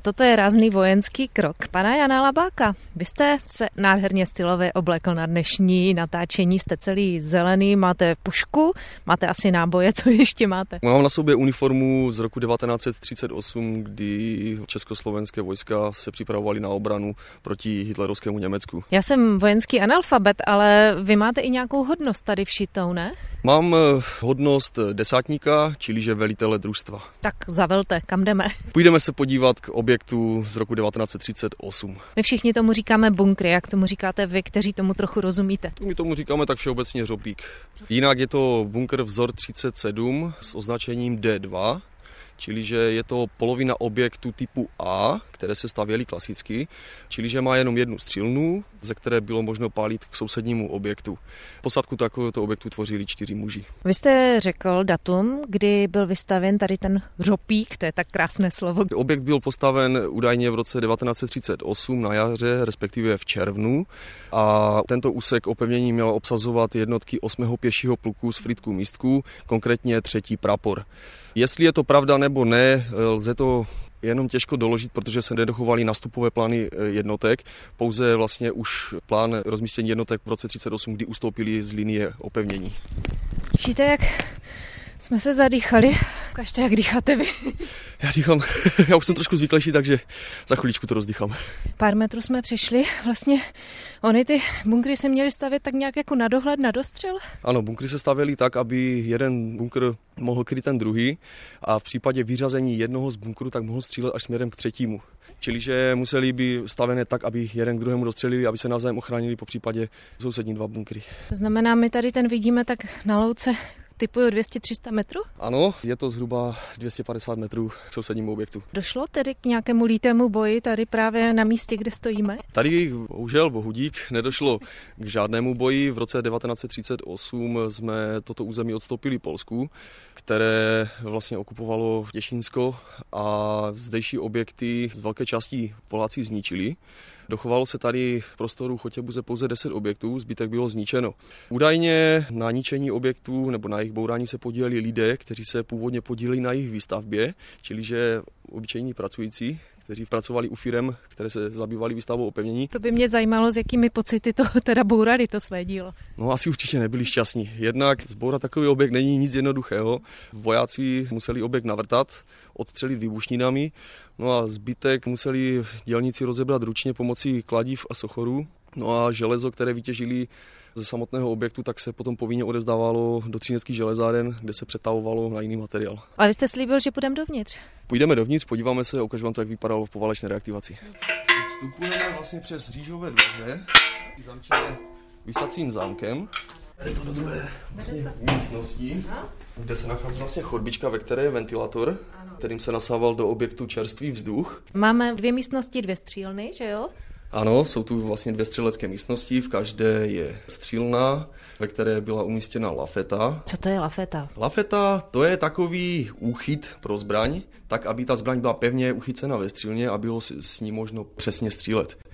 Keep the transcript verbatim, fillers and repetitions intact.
toto je rázný vojenský krok. Pana Jana Labáka, vy jste se nádherně stylově oblekl na dnešní natáčení, jste celý zelený, máte pušku, máte asi náboje, co ještě máte? Mám na sobě uniformu z roku devatenáct set třicet osm, kdy československé vojska se připravovaly na obranu proti hitlerovskému Německu. Já jsem vojenský analfabet, ale vy máte i nějakou hodnost tady všitou, ne? Mám hodnost desátníka, čili že velitele družstva. Tak zavelte, kam jdeme? Půjdeme se podívat k objektu z roku devatenáct set třicet osm. My všichni tomu říkáme bunkry, jak tomu říkáte vy, kteří tomu trochu rozumíte? My tomu říkáme tak všeobecně hřobík. Jinak je to bunkr vzor třicet sedm s označením D dva, čili že je to polovina objektu typu A, které se stavěly klasicky, čili že má jenom jednu střílnu, ze které bylo možno pálit k sousednímu objektu. Posádku takovéhoto objektu tvořili čtyři muži. Vy jste řekl datum, kdy byl vystavěn tady ten hřopík, to je tak krásné slovo. Objekt byl postaven údajně v roce devatenáct set třicet osm na jaře, respektive v červnu, a tento úsek opevnění měl obsazovat jednotky osmého pěšího pluku z Frýdku Místků, konkrétně třetí prapor. Jestli je to pravda nebo ne, lze to jenom těžko doložit, protože se nedochovaly nastupové plány jednotek, pouze vlastně už plán rozmístění jednotek v roce třicet osm, kdy ustoupili z linie opevnění. Slyšíte, jak jsme se zadýchali? Ukažte, jak dýcháte vy. Já dýchám, já už jsem trošku zvyklejší, takže za chviličku to rozdýchám. Pár metrů jsme přišli, vlastně ony ty bunkry se měly stavět tak nějak jako na dohled, na dostřel? Ano, bunkry se stavěly tak, aby jeden bunkr mohl kryt ten druhý a v případě vyřazení jednoho z bunkru tak mohl střílet až směrem k třetímu. Čili že museli by stavené tak, aby jeden k druhému dostřelili, aby se navzájem ochránili po případě sousední dva bunkry. To znamená, my tady ten vidíme tak na louce typuju dvě stě až tři sta metrů? Ano, je to zhruba dvě stě padesát metrů k sousednímu objektu. Došlo tedy k nějakému lítému boji tady právě na místě, kde stojíme? Tady bohužel, bohudík, nedošlo k žádnému boji. V roce devatenáct set třicet osm jsme toto území odstoupili Polsku, které vlastně okupovalo Těšínsko, a zdejší objekty z velké části Poláci zničili. Dochovalo se tady v prostoru Chotěbuze pouze deset objektů, zbytek bylo zničeno. Údajně na ničení objektů nebo na jejich bourání se podíleli lidé, kteří se původně podíleli na jejich výstavbě, čili že obyčejní pracující, kteří pracovali u firem, které se zabývaly výstavbou opevnění. To by mě zajímalo, s jakými pocity to teda bourali to své dílo. No asi určitě nebyli šťastní. Jednak zbourat takový objekt není nic jednoduchého. Vojáci museli objekt navrtat, odstřelit výbušninami, no a zbytek museli dělníci rozebrat ručně pomocí kladív a sochorů. No a železo, které vytěžili ze samotného objektu, tak se potom povinně odevzdávalo do třineckých železáren, kde se přetavovalo na jiný materiál. Ale vy jste slíbil, že půjdeme dovnitř. Půjdeme dovnitř, podíváme se a ukážu vám to, jak vypadalo v poválečné reaktivaci. Vstupujeme vlastně přes řížové dveře, zamčené visacím zámkem. Je to do druhé vlastně místnosti, kde se nachází vlastně chodbička, ve které je ventilátor, kterým se nasával do objektu čerstvý vzduch. Máme dvě místnosti, dvě střílny, že jo? Ano, jsou tu vlastně dvě střelecké místnosti, v každé je střílna, ve které byla umístěna lafeta. Co to je lafeta? Lafeta, to je takový úchyt pro zbraň, tak aby ta zbraň byla pevně uchycena ve střílně a bylo s ní možno přesně střílet.